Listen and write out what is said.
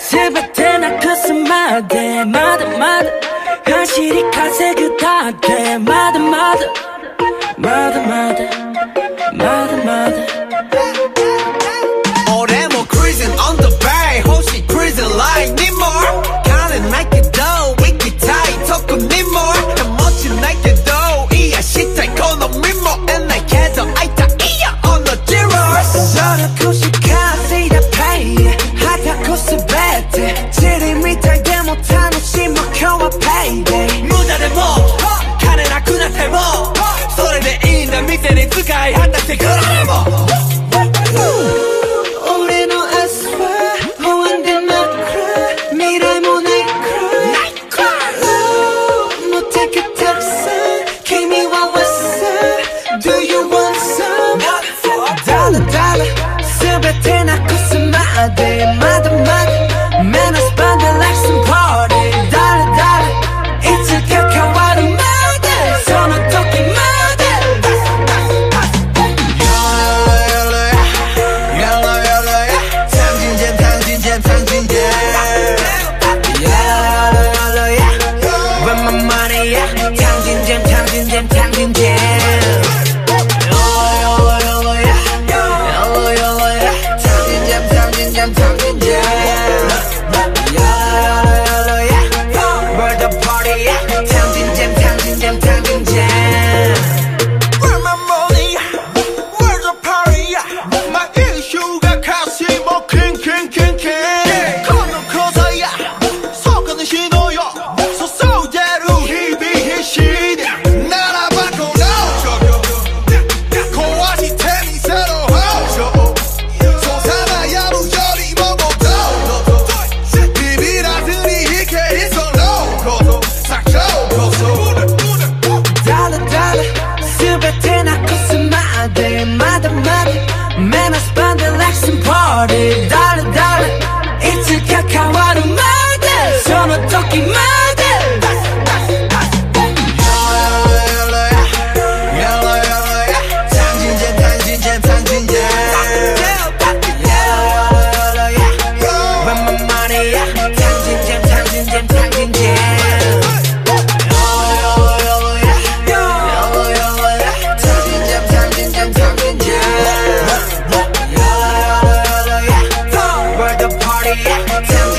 全てなくすまでまだまだ走り稼ぐだってまだまだまだまだまだまだ俺も cruising on the bay 欲しい cruising line need more 金ないけど行きたいとこにも手持ちないけど癒したいこの身も得ないけど会いたいよ on the zeros その腰稼いだペイ旗こすべてチリみたいでも楽しもう今日はペイデイ無駄でも金なくなってもそれでいいんだ店に使い果たしてくられも俺の明日は不安で真っ暗未来もないくらいもう手がたくさん君は What's up Do you want some ダラダラ全てなくすまでまだまだ目のスパンで Like some party ダラダラいつか変わるまでその時までまだまだ目のスパンで Like some party ダラダラいつか変わるまでその時まで Party